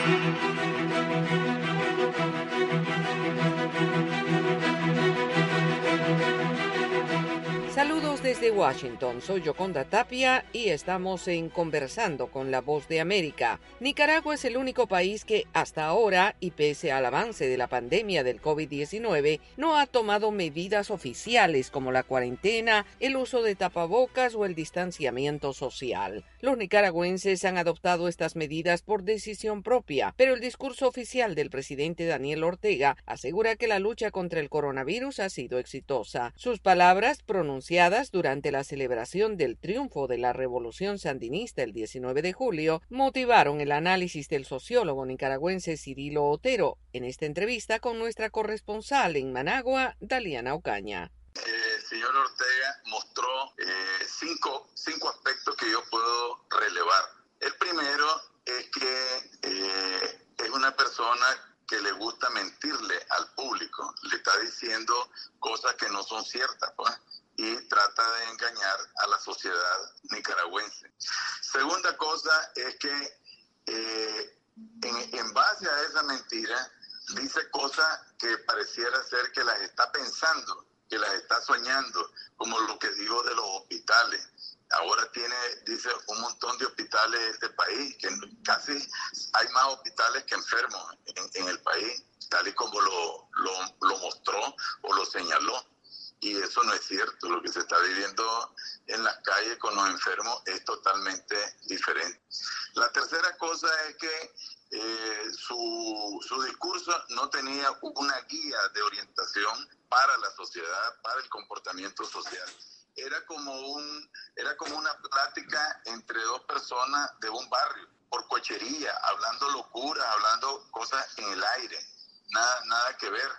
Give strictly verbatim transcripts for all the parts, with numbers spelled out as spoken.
Saludos desde Washington, soy Yoconda Tapia y estamos en Conversando con la Voz de América. Nicaragua es el único país que hasta ahora, y pese al avance de la pandemia del COVID diecinueve, no ha tomado medidas oficiales como la cuarentena, el uso de tapabocas o el distanciamiento social. Los nicaragüenses han adoptado estas medidas por decisión propia, pero el discurso oficial del presidente Daniel Ortega asegura que la lucha contra el coronavirus ha sido exitosa. Sus palabras, pronunciadas durante la celebración del triunfo de la Revolución Sandinista el diecinueve de julio, motivaron el análisis del sociólogo nicaragüense Cirilo Otero en esta entrevista con nuestra corresponsal en Managua, Daliana Ocaña. El señor Ortega mostró eh, cinco, cinco aspectos que yo puedo relevar. El primero es que eh, es una persona que le gusta mentirle al público, le está diciendo cosas que no son ciertas, pues, y trata de engañar a la sociedad nicaragüense. Segunda cosa es que eh, en, en base a esa mentira dice cosas que pareciera ser que las está pensando, que las está soñando, como lo que digo de los hospitales. Ahora tiene, dice, un montón de hospitales en este país, que casi hay más hospitales que enfermos en, en el país, tal y como lo, lo, lo mostró o lo señaló. Y eso no es cierto. Lo que se está viviendo en las calles con los enfermos es totalmente diferente. La tercera cosa es que eh, su, su discurso no tenía una guía de orientación para la sociedad, para el comportamiento social. Era como, un, era como una plática entre dos personas de un barrio, por cochería, hablando locuras, hablando cosas en el aire, nada, nada que ver.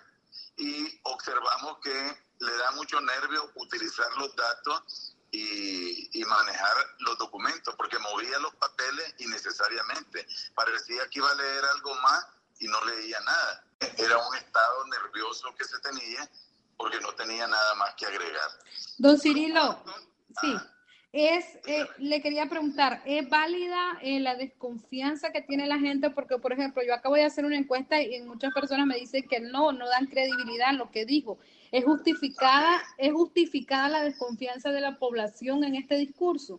Y observamos que le da mucho nervio utilizar los datos y, y manejar los documentos, porque movía los papeles innecesariamente. Parecía que iba a leer algo más y no leía nada. Era un estado nervioso que se tenía porque no tenía nada más que agregar. Don Cirilo, sí, es, eh, le quería preguntar, ¿es válida eh, la desconfianza que tiene la gente? Porque, por ejemplo, yo acabo de hacer una encuesta y muchas personas me dicen que no, no dan credibilidad a lo que dijo. ¿Es justificada, ¿Es justificada la desconfianza de la población en este discurso?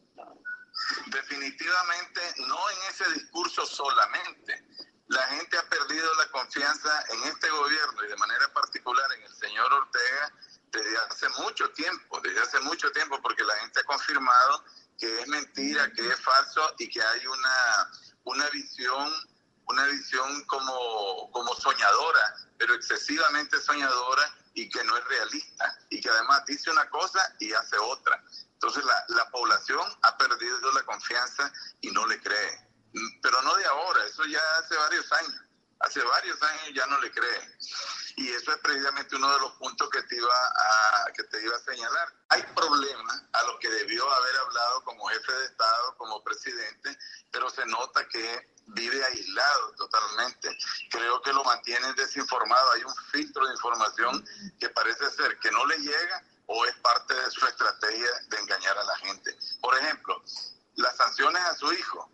Definitivamente no en ese discurso solamente. La gente ha perdido la confianza en este gobierno y de manera particular en el señor Ortega desde hace mucho tiempo, desde hace mucho tiempo, porque la gente ha confirmado que es mentira, que es falso y que hay una, una visión, una visión como, como soñadora, pero excesivamente soñadora y que no es realista y que además dice una cosa y hace otra. Entonces la, la población ha perdido la confianza y no le cree. Pero no de ahora, eso ya hace varios años. Hace varios años ya no le cree. Y eso es precisamente uno de los puntos que te iba a, que te iba a señalar. Hay problemas a los que debió haber hablado como jefe de Estado, como presidente, pero se nota que vive aislado totalmente. Creo que lo mantienen desinformado. Hay un filtro de información que parece ser que no le llega o es parte de su estrategia de engañar a la gente. Por ejemplo, las sanciones a su hijo,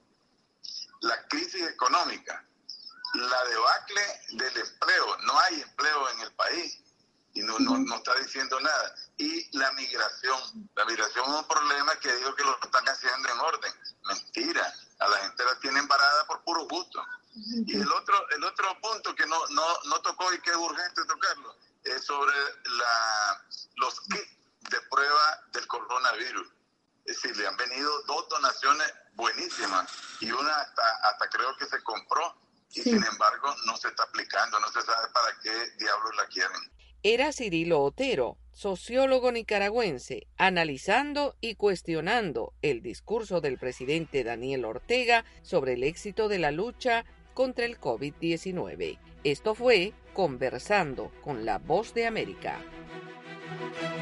la crisis económica, la debacle del empleo, no hay empleo en el país y no, no, no está diciendo nada. Y la migración, la migración es un problema que digo que lo están haciendo en orden. Mentira, a la gente la tienen varada por puro gusto. Y el otro, el otro punto que no, no, no tocó y que es urgente tocarlo, es sobre la, los kits de prueba del coronavirus. Es decir, le han venido dos donaciones buenísimas y una hasta, hasta creo que se compró y sí. Sin embargo no se está aplicando, no se sabe para qué diablos la quieren. Era Cirilo Otero, sociólogo nicaragüense, analizando y cuestionando el discurso del presidente Daniel Ortega sobre el éxito de la lucha contra el COVID diecinueve. Esto fue Conversando con la Voz de América.